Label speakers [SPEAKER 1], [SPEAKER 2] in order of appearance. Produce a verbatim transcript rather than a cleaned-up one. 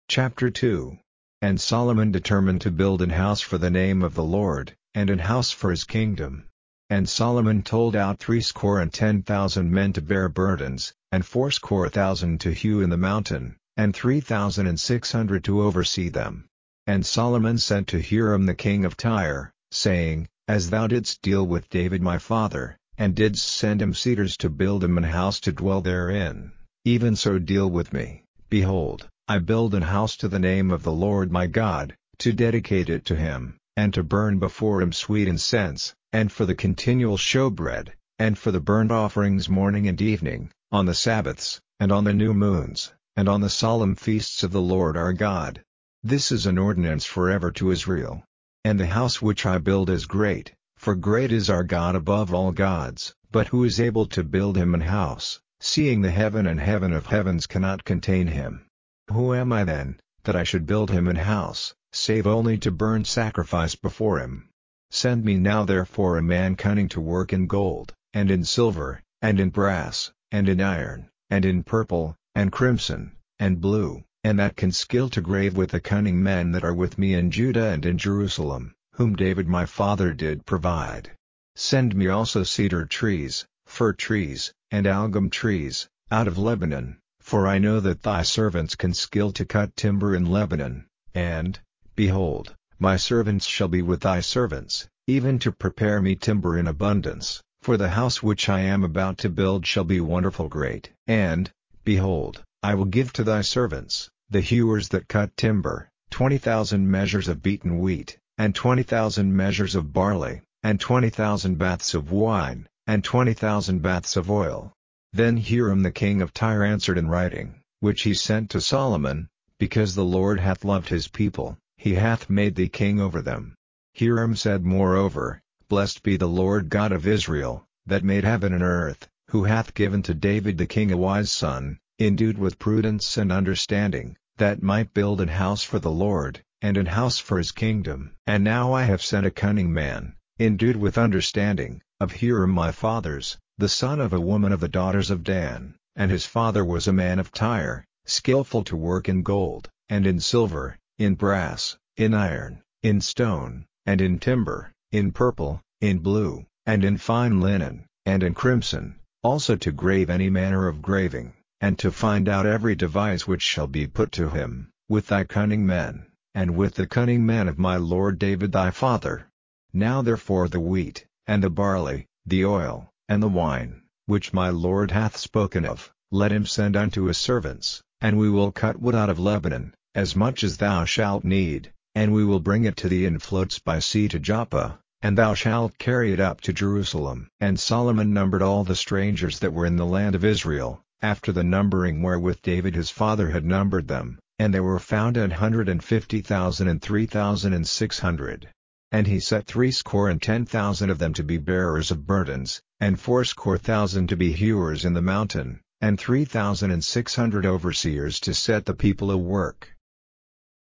[SPEAKER 1] Chapter two. And Solomon determined to build an house for the name of the Lord, and an house for his kingdom. And Solomon told out threescore and ten thousand men to bear burdens, and fourscore thousand to hew in the mountain, and three thousand and six hundred to oversee them. And Solomon sent to Hiram the king of Tyre, saying, As thou didst deal with David my father, and didst send him cedars to build him an house to dwell therein, even so deal with me. Behold, I build an house to the name of the Lord my God, to dedicate it to him, and to burn before him sweet incense, and for the continual showbread, and for the burnt offerings morning and evening, on the Sabbaths, and on the new moons, and on the solemn feasts of the Lord our God. This is an ordinance forever to Israel. And the house which I build is great, for great is our God above all gods, but who is able to build him an house, seeing the heaven and heaven of heavens cannot contain him? Who am I then, that I should build him an house, save only to burn sacrifice before him? Send me now therefore a man cunning to work in gold, and in silver, and in brass, and in iron, and in purple, and crimson, and blue, and that can skill to grave with the cunning men that are with me in Judah and in Jerusalem, whom David my father did provide. Send me also cedar trees, fir trees, and algum trees, out of Lebanon, for I know that thy servants can skill to cut timber in Lebanon, and, behold, my servants shall be with thy servants, even to prepare me timber in abundance, for the house which I am about to build shall be wonderful great. And, behold, I will give to thy servants, the hewers that cut timber, twenty thousand measures of beaten wheat, and twenty thousand measures of barley, and twenty thousand baths of wine, and twenty thousand baths of oil. Then Hiram the king of Tyre answered in writing, which he sent to Solomon, Because the Lord hath loved his people, he hath made thee king over them. Hiram said moreover, Blessed be the Lord God of Israel, that made heaven and earth, who hath given to David the king a wise son, endued with prudence and understanding, that might build an house for the Lord, and an house for his kingdom. And now I have sent a cunning man, endued with understanding, of Hiram my father's, the son of a woman of the daughters of Dan, and his father was a man of Tyre, skillful to work in gold, and in silver, in brass, in iron, in stone, and in timber, in purple, in blue, and in fine linen, and in crimson, also to grave any manner of graving, and to find out every device which shall be put to him, with thy cunning men, and with the cunning men of my lord David thy father. Now therefore the wheat, and the barley, the oil, and the wine, which my lord hath spoken of, let him send unto his servants, and we will cut wood out of Lebanon, as much as thou shalt need, and we will bring it to thee in floats by sea to Joppa, and thou shalt carry it up to Jerusalem. And Solomon numbered all the strangers that were in the land of Israel, after the numbering wherewith David his father had numbered them, and there were found an hundred and fifty thousand and three thousand and six hundred. And he set threescore and ten thousand of them to be bearers of burdens, and fourscore thousand to be hewers in the mountain, and three thousand and six hundred overseers to set the people a work.